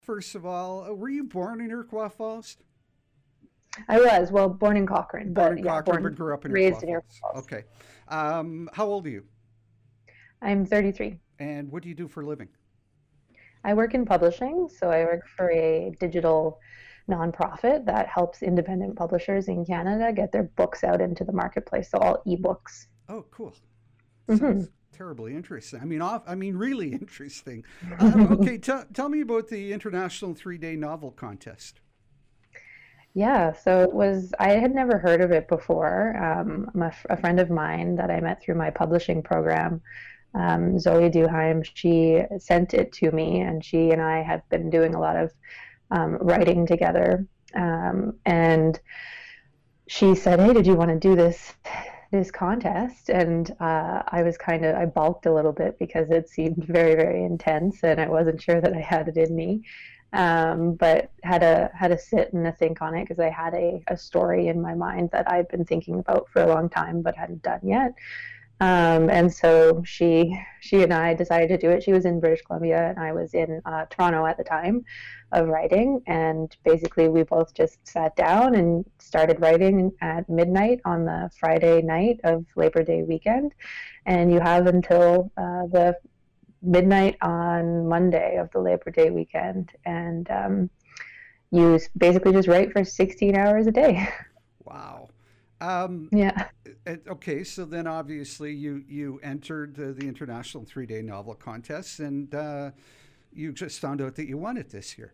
First of all, were you born in Iroquois Falls? I was, well, born in Cochrane, Born but in yeah, Cochrane, but grew up in Iroquois raised in Iroquois Falls. Falls. Okay. How old are you? I'm 33. And what do you do for a living? I work in publishing, so I work for a digital nonprofit that helps independent publishers in Canada get their books out into the marketplace, so all ebooks. Oh, cool. Hmm. Sounds terribly interesting. Really interesting. Okay, tell me about the International 3 Day Novel Contest. Yeah, so I had never heard of it before. A friend of mine that I met through my publishing program, Zoe Duheim, she sent it to me, and she and I have been doing a lot of writing together. And she said, "Hey, did you want to do this contest?" And I balked a little bit because it seemed very, very intense, and I wasn't sure that I had it in me. But had a sit and a think on it because I had a story in my mind that I'd been thinking about for a long time but hadn't done yet. And so she and I decided to do it. She was in British Columbia and I was in Toronto at the time of writing. And basically, we both just sat down and started writing at midnight on the Friday night of Labor Day weekend. And you have until the midnight on Monday of the Labor Day weekend, and you basically just write for 16 hours a day. Wow. Um, Yeah. okay, so then obviously you entered the International 3 Day Novel Contest, and you just found out that you won it this year.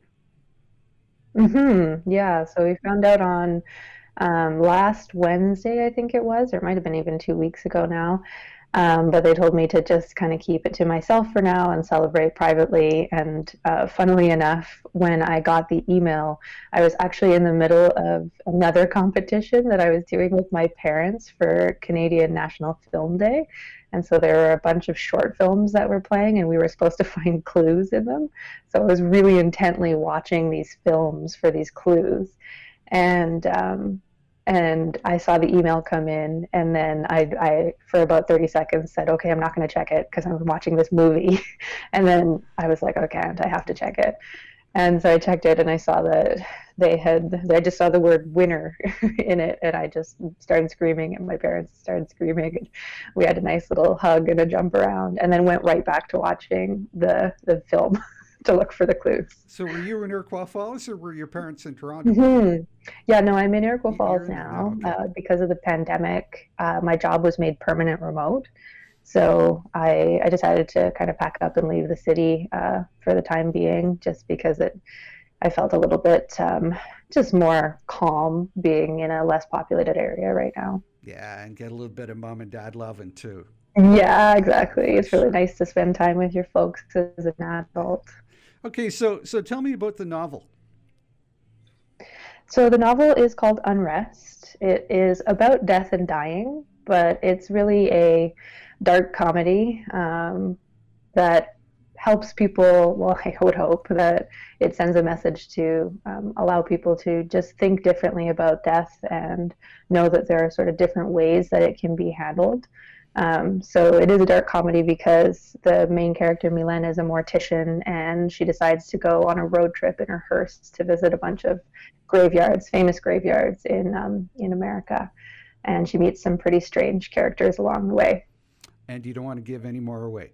Yeah. So we found out on last Wednesday, I think it was, or it might have been even 2 weeks ago now. But they told me to just kind of keep it to myself for now and celebrate privately. And funnily enough, when I got the email, I was actually in the middle of another competition that I was doing with my parents for Canadian National Film Day. And so there were a bunch of short films that were playing, and we were supposed to find clues in them. So I was really intently watching these films for these clues. And I saw the email come in, and then I for about 30 seconds said, "Okay, I'm not going to check it because I'm watching this movie." And then I was like, "Okay, I have to check it." And so I checked it, and I saw that I just saw the word "winner" in it, and I just started screaming, and my parents started screaming, and we had a nice little hug and a jump around, and then went right back to watching the film to look for the clues. So were you in Iroquois Falls, or were your parents in Toronto? Hmm. Yeah, no, I'm in Iroquois You're Falls in there now. now Okay. because of the pandemic. My job was made permanent remote, so I decided to kind of pack up and leave the city for the time being, just because I felt a little bit just more calm being in a less populated area right now. Yeah, and get a little bit of mom and dad loving too. Yeah, Yeah, exactly. for It's really sure. nice to spend time with your folks as an Yeah. adult. Okay, so tell me about the novel. So the novel is called Unrest. It is about death and dying, but it's really a dark comedy that helps people. Well, I would hope that it sends a message to allow people to just think differently about death and know that there are sort of different ways that it can be handled. So it is a dark comedy because the main character, Milen, is a mortician, and she decides to go on a road trip in her hearse to visit a bunch of graveyards, famous graveyards in America, and she meets some pretty strange characters along the way. And you don't want to give any more away.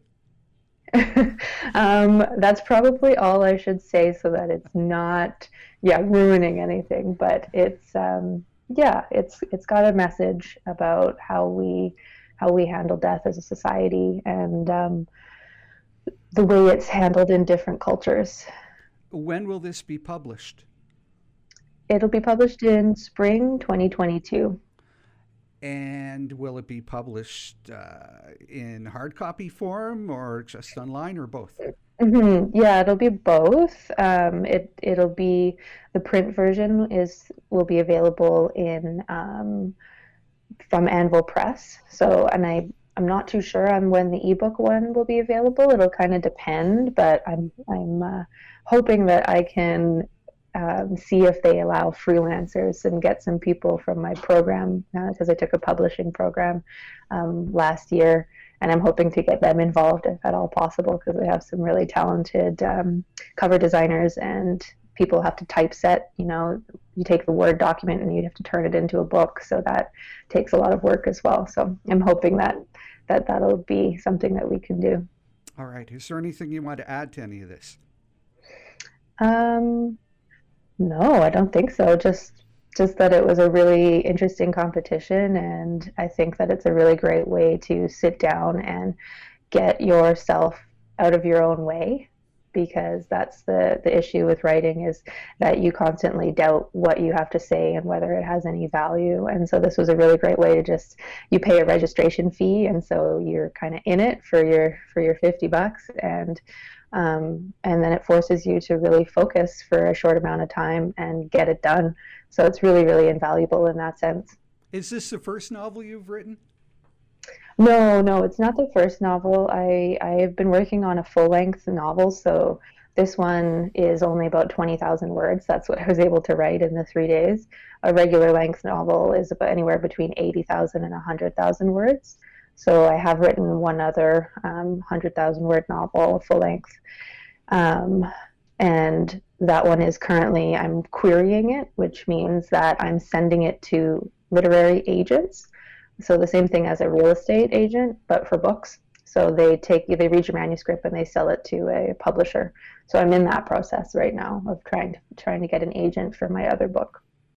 That's probably all I should say so that it's not, yeah, ruining anything. But yeah, it's got a message about how we handle death as a society, and the way it's handled in different cultures. When will this be published? It'll be published in spring 2022. And will it be published in hard copy form or just online or both? Yeah, it'll be both. It'll be the print version is will be available in from Anvil Press. So, and I'm not too sure on when the ebook one will be available. It'll kind of depend, but I'm hoping that I can see if they allow freelancers and get some people from my program because I took a publishing program last year, and I'm hoping to get them involved if at all possible, because we have some really talented cover designers, and people have to typeset. You take the Word document and you have to turn it into a book, so that takes a lot of work as well. So I'm hoping that'll be something that we can do. All right. Is there anything you want to add to any of this? Um, no, I don't think so. Just that it was a really interesting competition, and I think that it's a really great way to sit down and get yourself out of your own way, because that's the issue with writing, is that you constantly doubt what you have to say and whether it has any value. And so this was a really great way to just, you pay a registration fee, and so you're kind of in it for your $50, and then it forces you to really focus for a short amount of time and get it done. So it's really, really invaluable in that sense. Is this the first novel you've written? No, it's not the first novel. I have been working on a full-length novel, so this one is only about 20,000 words. That's what I was able to write in the 3 days. A regular length novel is about anywhere between 80,000 and 100,000 words. So I have written one other 100,000 word novel, full length. Um, and that one is currently, I'm querying it, which means that I'm sending it to literary agents. So the same thing as a real estate agent, but for books. So they read your manuscript and they sell it to a publisher. So I'm in that process right now of trying to get an agent for my other book.